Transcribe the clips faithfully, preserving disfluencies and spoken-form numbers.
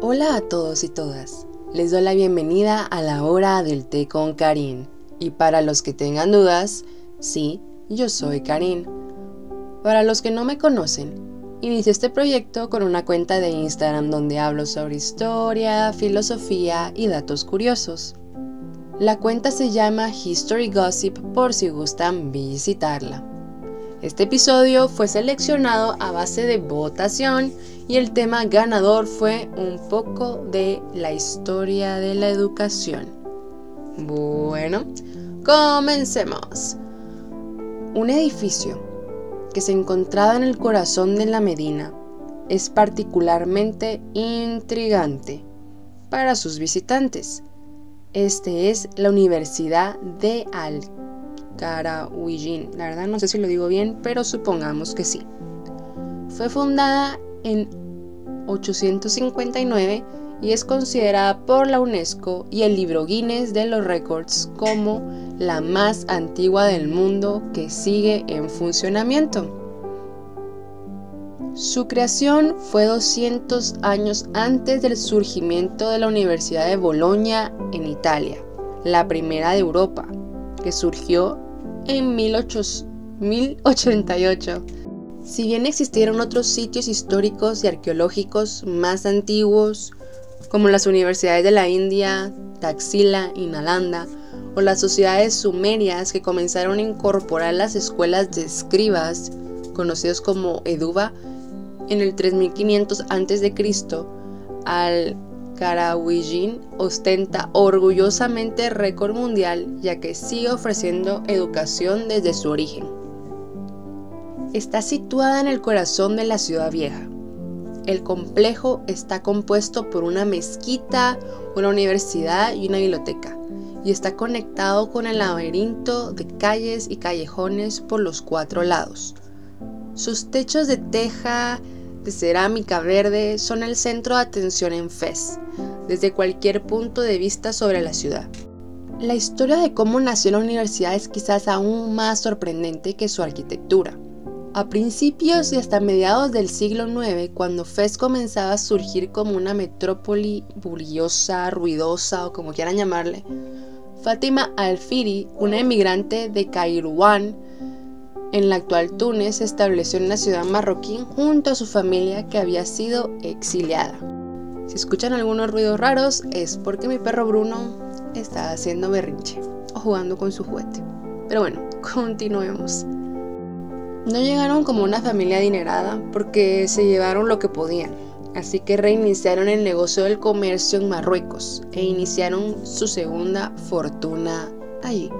Hola a todos y todas, les doy la bienvenida a la hora del té con Karin. Y para los que tengan dudas, sí, yo soy Karin. Para los que no me conocen, inicié este proyecto con una cuenta de Instagram donde hablo sobre historia, filosofía y datos curiosos. La cuenta se llama History Gossip por si gustan visitarla. Este episodio fue seleccionado a base de votación y el tema ganador fue un poco de la historia de la educación. Bueno, comencemos. Un edificio que se encontraba en el corazón de la Medina es particularmente intrigante para sus visitantes. Este es la Universidad de Al-Qarawiyyin. La verdad no sé si lo digo bien, pero supongamos que sí. Fue fundada en ochocientos cincuenta y nueve y es considerada por la UNESCO y el libro Guinness de los Récords como la más antigua del mundo que sigue en funcionamiento. Su creación fue doscientos años antes del surgimiento de la Universidad de Bolonia en Italia, la primera de Europa, que surgió en mil ochenta y ocho. Si bien existieron otros sitios históricos y arqueológicos más antiguos, como las universidades de la India, Taxila y Nalanda, o las sociedades sumerias que comenzaron a incorporar las escuelas de escribas, conocidos como Eduba, en el tres mil quinientos antes de Cristo, Al-Qarawiyyin ostenta orgullosamente récord mundial, ya que sigue ofreciendo educación desde su origen. Está situada en el corazón de la ciudad vieja. El complejo está compuesto por una mezquita, una universidad y una biblioteca, y está conectado con el laberinto de calles y callejones por los cuatro lados. Sus techos de teja de cerámica verde son el centro de atención en Fez, desde cualquier punto de vista sobre la ciudad. La historia de cómo nació la universidad es quizás aún más sorprendente que su arquitectura. A principios y hasta mediados del siglo noveno, cuando Fez comenzaba a surgir como una metrópoli bulliciosa, ruidosa o como quieran llamarle, Fátima Al-Firi, una emigrante de Kairouan, en la actual Túnez, se estableció en la ciudad marroquí junto a su familia que había sido exiliada. Si escuchan algunos ruidos raros es porque mi perro Bruno está haciendo berrinche o jugando con su juguete. Pero bueno, continuemos. No llegaron como una familia adinerada porque se llevaron lo que podían, así que reiniciaron el negocio del comercio en Marruecos e iniciaron su segunda fortuna allí.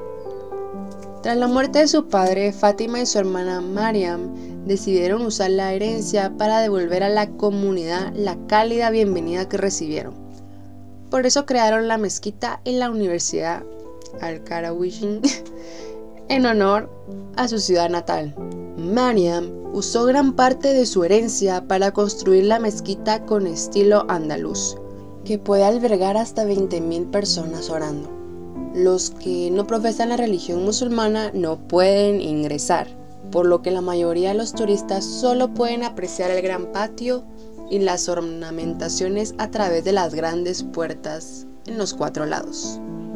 Tras la muerte de su padre, Fátima y su hermana Mariam decidieron usar la herencia para devolver a la comunidad la cálida bienvenida que recibieron. Por eso crearon la mezquita y la Universidad Al-Qarawiyyin en honor a su ciudad natal. Mariam usó gran parte de su herencia para construir la mezquita con estilo andaluz, que puede albergar hasta veinte mil personas orando. Los que no profesan la religión musulmana no pueden ingresar, por lo que la mayoría de los turistas solo pueden apreciar el gran patio y las ornamentaciones a través de las grandes puertas en los cuatro lados.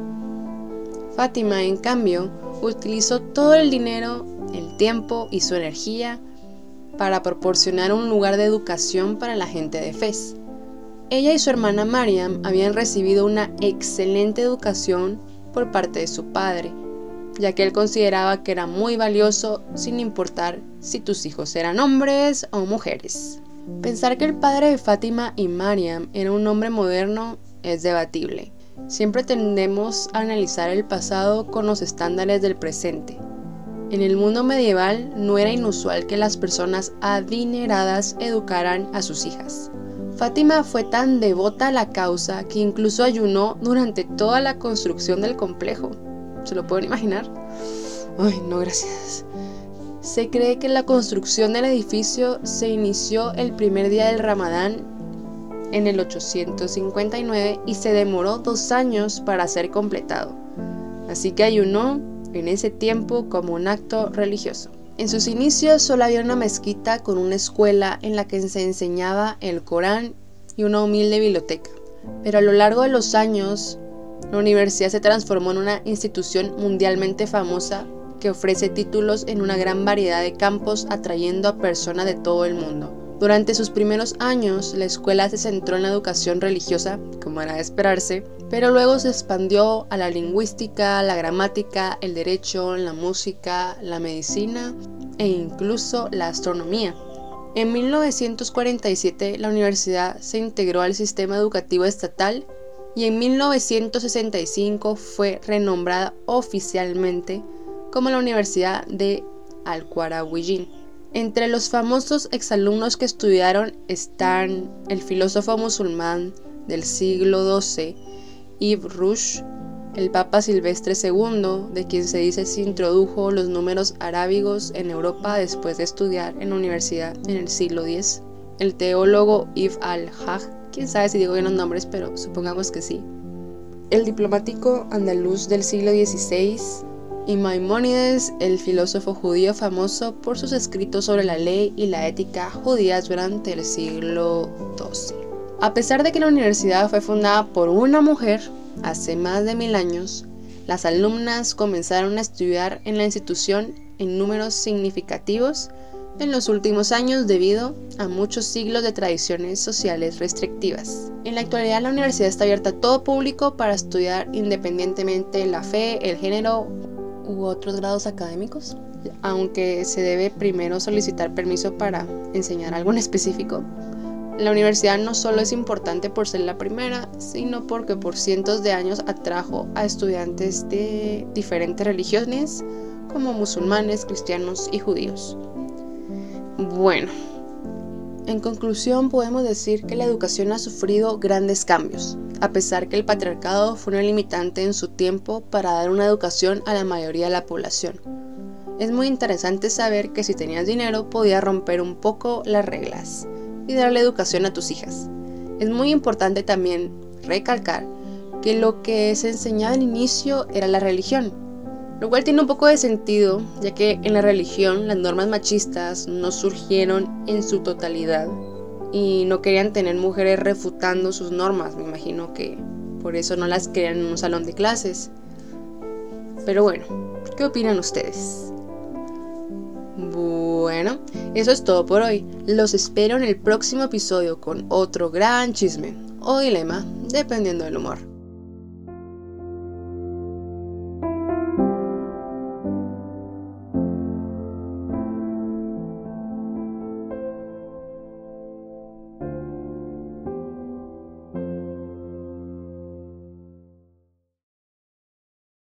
Fátima, en cambio, utilizó todo el dinero, el tiempo y su energía para proporcionar un lugar de educación para la gente de Fez. Ella y su hermana Mariam habían recibido una excelente educación por parte de su padre, ya que él consideraba que era muy valioso sin importar si tus hijos eran hombres o mujeres. Pensar que el padre de Fátima y Mariam era un hombre moderno es debatible. Siempre tendemos a analizar el pasado con los estándares del presente. En el mundo medieval no era inusual que las personas adineradas educaran a sus hijas. Fátima fue tan devota a la causa que incluso ayunó durante toda la construcción del complejo. ¿Se lo pueden imaginar? Ay, no, gracias. Se cree que la construcción del edificio se inició el primer día del Ramadán en el ochocientos cincuenta y nueve y se demoró dos años para ser completado. Así que ayunó en ese tiempo como un acto religioso. En sus inicios solo había una mezquita con una escuela en la que se enseñaba el Corán y una humilde biblioteca. Pero a lo largo de los años, la universidad se transformó en una institución mundialmente famosa que ofrece títulos en una gran variedad de campos, atrayendo a personas de todo el mundo. Durante sus primeros años, la escuela se centró en la educación religiosa, como era de esperarse, pero luego se expandió a la lingüística, la gramática, el derecho, la música, la medicina e incluso la astronomía. En mil novecientos cuarenta y siete, la universidad se integró al sistema educativo estatal y en mil novecientos sesenta y cinco fue renombrada oficialmente como la Universidad de Al-Qarawiyyin. Entre los famosos exalumnos que estudiaron están el filósofo musulmán del siglo doce, Ibn Rushd, el Papa Silvestre segundo, de quien se dice se introdujo los números arábigos en Europa después de estudiar en la universidad en el siglo diez, el teólogo Ibn al-Hajj, quién sabe si digo bien los nombres, pero supongamos que sí, el diplomático andaluz del siglo dieciséis, y Maimónides, el filósofo judío famoso por sus escritos sobre la ley y la ética judías durante el siglo doce. A pesar de que la universidad fue fundada por una mujer hace más de mil años, las alumnas comenzaron a estudiar en la institución en números significativos en los últimos años debido a muchos siglos de tradiciones sociales restrictivas. En la actualidad la universidad está abierta a todo público para estudiar independientemente de la fe, el género u otros grados académicos, aunque se debe primero solicitar permiso para enseñar algo en específico. La universidad no solo es importante por ser la primera, sino porque por cientos de años atrajo a estudiantes de diferentes religiones, como musulmanes, cristianos y judíos. Bueno, en conclusión podemos decir que la educación ha sufrido grandes cambios, a pesar que el patriarcado fue una limitante en su tiempo para dar una educación a la mayoría de la población. Es muy interesante saber que si tenías dinero podías romper un poco las reglas y darle educación a tus hijas. Es muy importante también recalcar que lo que se enseñaba al inicio era la religión, lo cual tiene un poco de sentido, ya que en la religión las normas machistas no surgieron en su totalidad y no querían tener mujeres refutando sus normas. Me imagino que por eso no las querían en un salón de clases. Pero bueno, ¿qué opinan ustedes? Bueno, eso es todo por hoy. Los espero en el próximo episodio con otro gran chisme o dilema, dependiendo del humor.